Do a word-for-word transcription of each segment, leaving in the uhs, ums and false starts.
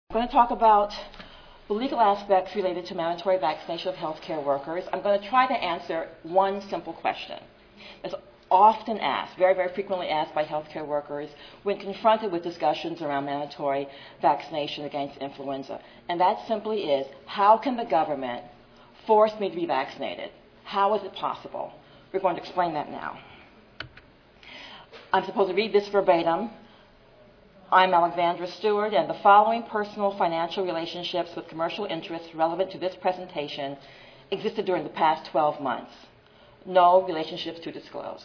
I'm going to talk about the legal aspects related to mandatory vaccination of healthcare workers. I'm going to try to answer one simple question. It's often asked, very, very frequently asked by healthcare workers when confronted with discussions around mandatory vaccination against influenza. And that simply is, how can the government force me to be vaccinated? How is it possible? We're going to explain that now. I'm supposed to read this verbatim. I'm Alexandra Stewart, and the following personal financial relationships with commercial interests relevant to this presentation existed during the past twelve months. No relationships to disclose.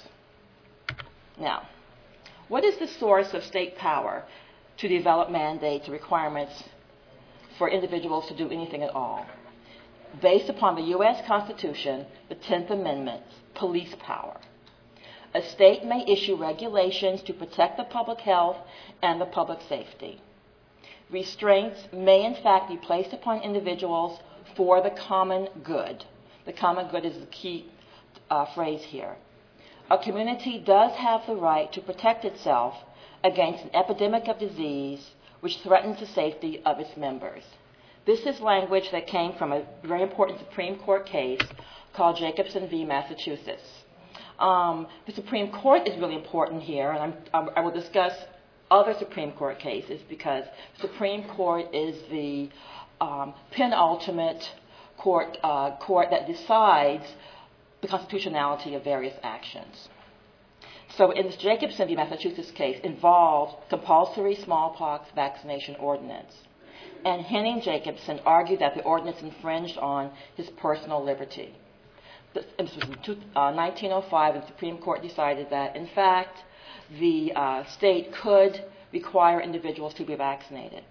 Now, what is the source of state power to develop mandates or requirements for individuals to do anything at all? Based upon the U S Constitution, the tenth Amendment, police power. A state may issue regulations to protect the public health and the public safety. Restraints may in fact be placed upon individuals for the common good. The common good is the key uh, phrase here. A community does have the right to protect itself against an epidemic of disease which threatens the safety of its members. This is language that came from a very important Supreme Court case called Jacobson v. Massachusetts. Um, the Supreme Court is really important here, and I'm, I'm, I will discuss other Supreme Court cases because the Supreme Court is the um, penultimate court, uh, court that decides the constitutionality of various actions. So in this Jacobson v. Massachusetts case involved compulsory smallpox vaccination ordinance. And Henning Jacobson argued that the ordinance infringed on his personal liberty. This was in nineteen oh five, and the Supreme Court decided that, in fact, the uh, state could require individuals to be vaccinated.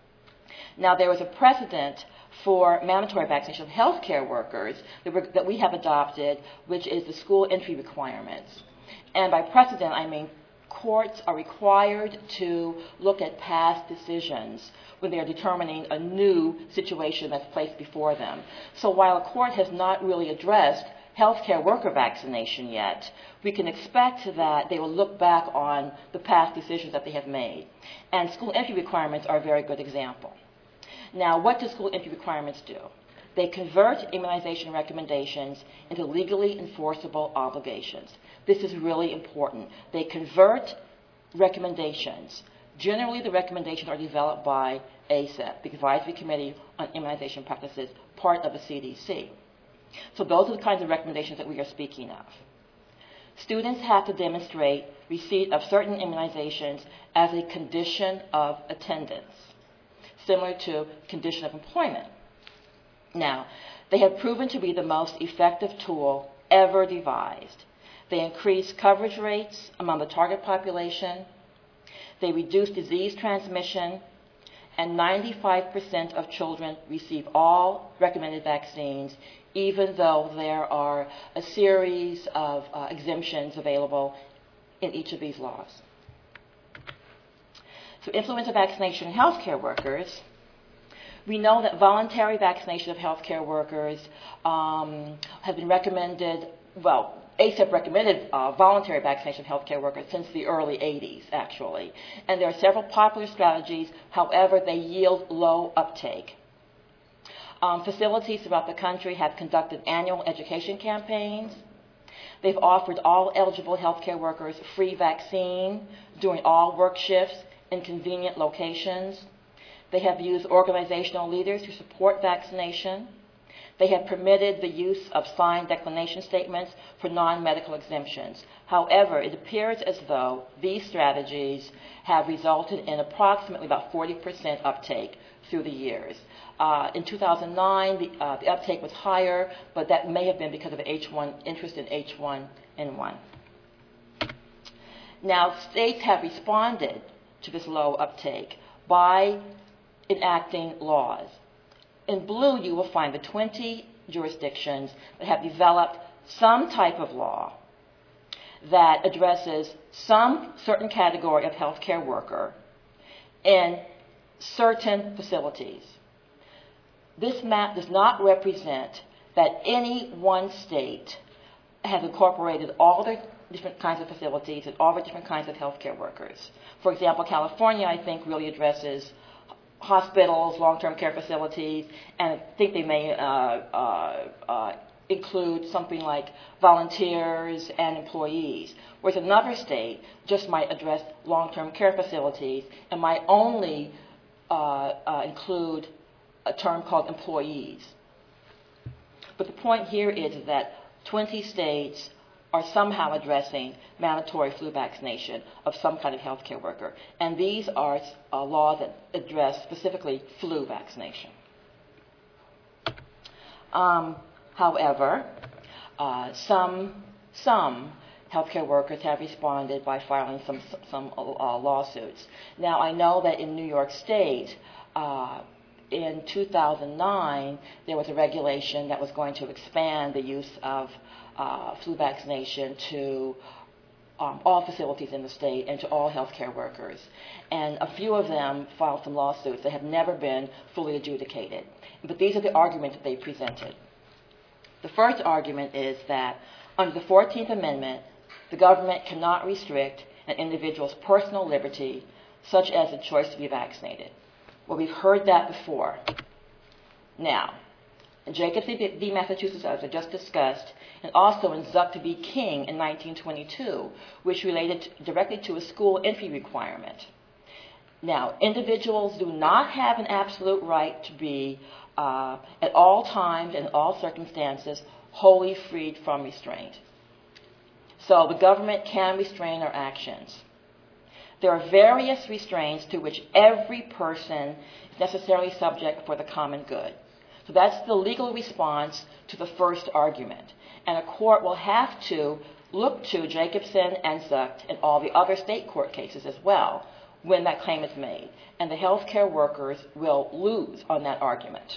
Now, there was a precedent for mandatory vaccination of healthcare workers that, were, that we have adopted, which is the school entry requirements. And by precedent, I mean courts are required to look at past decisions when they are determining a new situation that's placed before them. So while a court has not really addressed healthcare worker vaccination yet, we can expect that they will look back on the past decisions that they have made. And school entry requirements are a very good example. Now, what do school entry requirements do? They convert immunization recommendations into legally enforceable obligations. This is really important. They convert recommendations. Generally, the recommendations are developed by A C E P, the Advisory Committee on Immunization Practices, part of the C D C. So those are the kinds of recommendations that we are speaking of. Students have to demonstrate receipt of certain immunizations as a condition of attendance, similar to condition of employment. Now, they have proven to be the most effective tool ever devised. They increase coverage rates among the target population. They reduce disease transmission, and ninety-five percent of children receive all recommended vaccines, even though there are a series of uh, exemptions available in each of these laws. So influenza vaccination in healthcare workers. We know that voluntary vaccination of healthcare workers um, has been recommended, well, A C E P recommended uh, voluntary vaccination of healthcare workers since the early eighties, actually. And there are several popular strategies, however, they yield low uptake. Um, facilities throughout the country have conducted annual education campaigns. They've offered all eligible healthcare workers free vaccine during all work shifts in convenient locations. They have used organizational leaders to support vaccination. They have permitted the use of signed declination statements for non-medical exemptions. However, it appears as though these strategies have resulted in approximately about forty percent uptake through the years. Uh, in two thousand nine, the, uh, the uptake was higher, but that may have been because of H one interest in H one N one. Now, states have responded to this low uptake by enacting laws. In blue, you will find the twenty jurisdictions that have developed some type of law that addresses some certain category of healthcare worker in certain facilities. This map does not represent that any one state has incorporated all the different kinds of facilities and all the different kinds of healthcare workers. For example, California, I think, really addresses hospitals, long-term care facilities, and I think they may uh, uh, uh, include something like volunteers and employees, whereas another state just might address long-term care facilities and might only uh, uh, include a term called employees. But the point here is that twenty states are somehow addressing mandatory flu vaccination of some kind of healthcare worker. And these are uh, laws that address specifically flu vaccination. Um, however, uh, some, some healthcare workers have responded by filing some, some uh, lawsuits. Now, I know that in New York State, uh, in two thousand nine, there was a regulation that was going to expand the use of Uh, flu vaccination to um, all facilities in the state and to all healthcare workers. And a few of them filed some lawsuits that have never been fully adjudicated. But these are the arguments that they presented. The first argument is that under the fourteenth Amendment, the government cannot restrict an individual's personal liberty, such as the choice to be vaccinated. Well, we've heard that before. Now, in Jacobs v. Massachusetts, as I just discussed, and also in Zuck v. King in nineteen twenty-two, which related directly to a school entry requirement. Now, individuals do not have an absolute right to be, uh, at all times and in all circumstances, wholly freed from restraint. So the government can restrain our actions. There are various restraints to which every person is necessarily subject for the common good. So that's the legal response to the first argument. And a court will have to look to Jacobson and Zuck and all the other state court cases as well when that claim is made. And the healthcare workers will lose on that argument.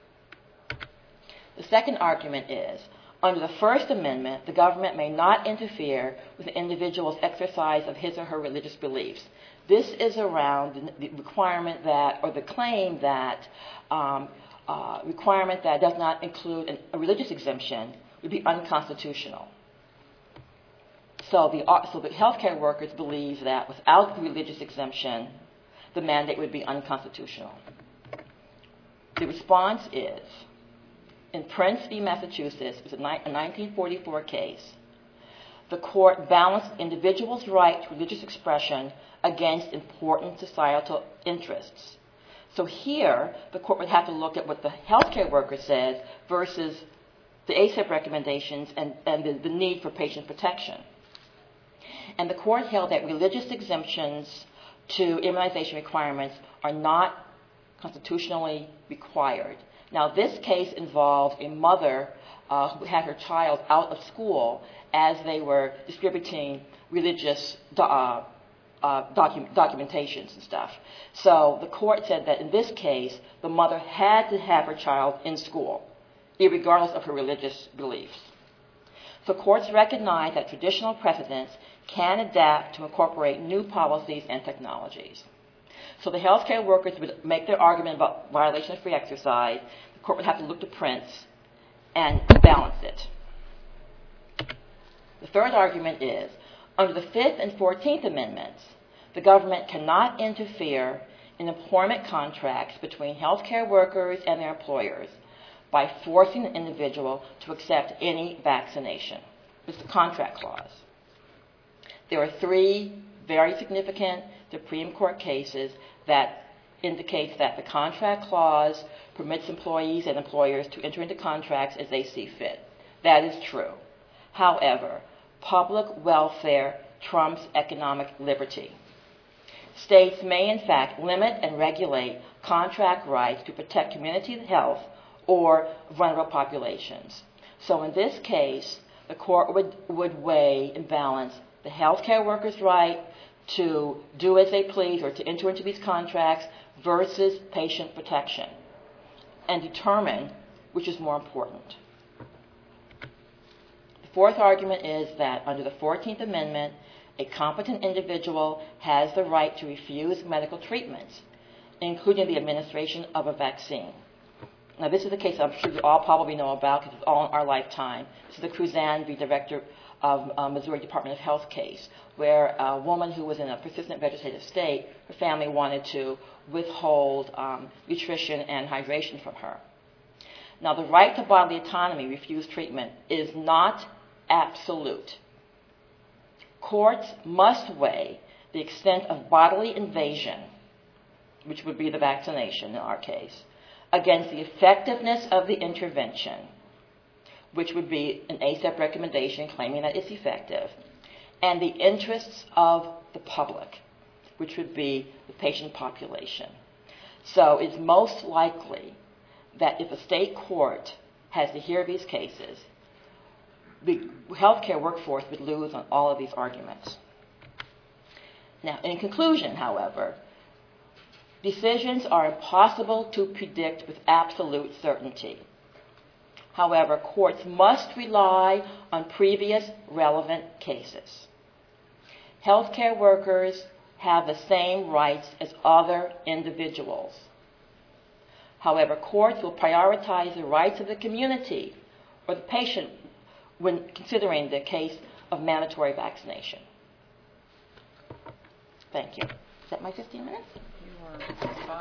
The second argument is, under the First Amendment, the government may not interfere with an individual's exercise of his or her religious beliefs. This is around the requirement that, or the claim that, um, uh, requirement that does not include an, a religious exemption would be unconstitutional. So the, so the healthcare workers believe that without the religious exemption, the mandate would be unconstitutional. The response is, in Prince v. Massachusetts, it was a nineteen forty-four case, the court balanced individuals' right to religious expression against important societal interests. So here, the court would have to look at what the healthcare worker says versus the A C E P recommendations and, and the, the need for patient protection. And the court held that religious exemptions to immunization requirements are not constitutionally required. Now, this case involved a mother uh, who had her child out of school as they were distributing religious uh, uh, docu- documentations and stuff. So the court said that in this case, the mother had to have her child in school, irregardless of her religious beliefs. So courts recognize that traditional precedents can adapt to incorporate new policies and technologies. So the healthcare workers would make their argument about violation of free exercise. The court would have to look to Prince and balance it. The third argument is, under the Fifth and Fourteenth Amendments, the government cannot interfere in employment contracts between healthcare workers and their employers by forcing an individual to accept any vaccination. It's the contract clause. There are three very significant Supreme Court cases that indicates that the contract clause permits employees and employers to enter into contracts as they see fit. That is true. However, public welfare trumps economic liberty. States may, in fact, limit and regulate contract rights to protect community health or vulnerable populations. So in this case, the court would, would weigh and balance the healthcare workers' right to do as they please or to enter into these contracts versus patient protection and determine which is more important. The fourth argument is that under the fourteenth Amendment, a competent individual has the right to refuse medical treatments, including the administration of a vaccine. Now, this is a case I'm sure you all probably know about because it's all in our lifetime. This is the Cruzan v. Director of uh, Missouri Department of Health case, where a woman who was in a persistent vegetative state, her family wanted to withhold um, nutrition and hydration from her. Now, the right to bodily autonomy, refused treatment, is not absolute. Courts must weigh the extent of bodily invasion, which would be the vaccination in our case, against the effectiveness of the intervention, which would be an A C E P recommendation claiming that it's effective, and the interests of the public, which would be the patient population. So it's most likely that if a state court has to hear these cases, the healthcare workforce would lose on all of these arguments. Now, in conclusion, however, decisions are impossible to predict with absolute certainty. However, courts must rely on previous relevant cases. Healthcare workers have the same rights as other individuals. However, courts will prioritize the rights of the community or the patient when considering the case of mandatory vaccination. Thank you. Is that my fifteen minutes? You are